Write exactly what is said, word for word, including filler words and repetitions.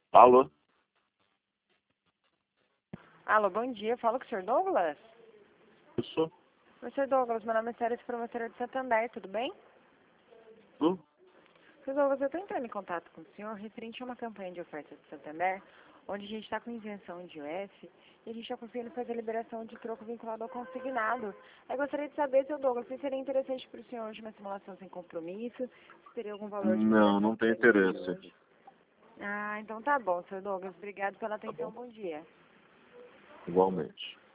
Alô? Alô, bom dia. Fala com o senhor Douglas? Isso? Oi, senhor Douglas, meu nome é Sérgio, promotora de Santander, tudo bem? Tudo? senhor Douglas, eu estou entrando em contato com o senhor referente a uma campanha de ofertas de Santander, onde a gente está com isenção de U F e a gente está conseguindo fazer a liberação de troco vinculado ao consignado. Eu gostaria de saber, senhor Douglas, se seria interessante para o senhor hoje uma simulação sem compromisso, se teria algum valor de Não, não tem interesse. hoje. Ah, então tá bom, senhor Douglas. Obrigado pela Tá atenção. bom? Bom dia. Igualmente.